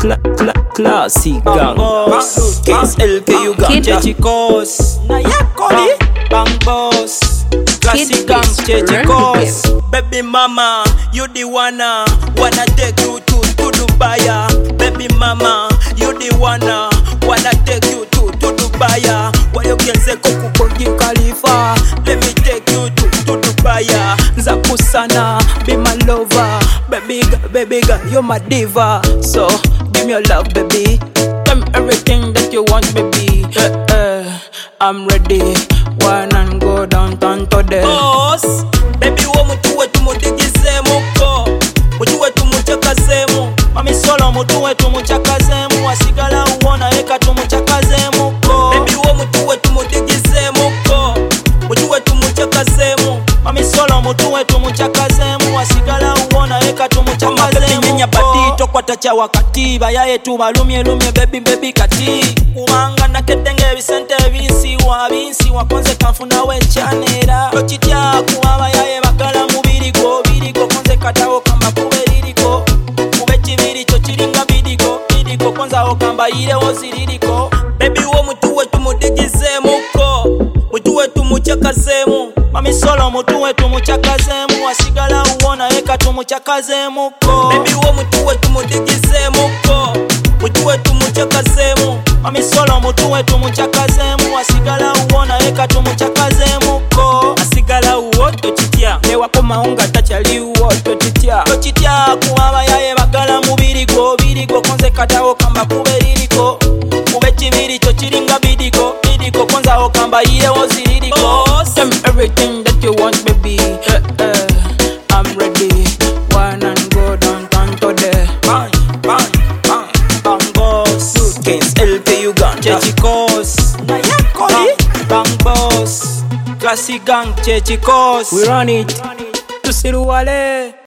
Classic gang. Kings LK Uganda. Chechikos Nayakoli Bang Boss Classic gang Chechikos. Baby mama, you the wanna take you to Dubai. Baby mama, you the wanna take you to Dubai. Why you can say Kuku Burj Khalifa? Let me take you to Dubai. Zakusana, be my lover. Baby girl, you're my diva. So give me your love, baby. Tell me everything that you want, baby. I'm ready. Wine and go downtown today. Boss, baby, wo mutu wetu mudigizemu ko. Mutu wetu muchakazemu. Mami solo mutu wetu muchakazemu. Asigala uona eka tu muchakazemu ko. Baby, wo mutu wetu mudigizemu ko. Mutu wetu muchakazemu. Mami solo mutu wetu muchakazemu. Asigala uona eka tu muchakazemu ko. Nyanya badito kwa tacha wakati. Baya yetu balumye baby kati. Umanga na ketenge bisente binsi wakonze kanfuna wenchanera. Tochitya kuwaba yaye bakala mubiriko konze katawo kamba kubeririko. Kube chibiri chochiringa bidiko konza okamba ile woziririko. Baby wo mutu wetu mudigizemu ko. Mutu wetu muchakazemu. Mami solo mutu wetu muchakazemu. Asigala uona eka tu muchakazemu ko. Baby wo mutu wetu mudigizemu ko. Mutu wetu muchakazemu. Mami solo mutu wetu muchakazemu. Asigala uona eka tu muchakazemu ko. Asigala uo tochitya newa komaunga tachali uo tochitya kuwaba yaye bagala mubiriko konze katawo kamba kubeririko. Kube chibiri chochiringa bidiko konza okamba ile woziririko. Tell me everything that you want, baby. I'm ready. Wine and go downtown today. Bang Boss. Kings LK Uganda. Chechikos Nayakoli Bang Boss Classic gang Chechikos. We run it. Tusiruwale.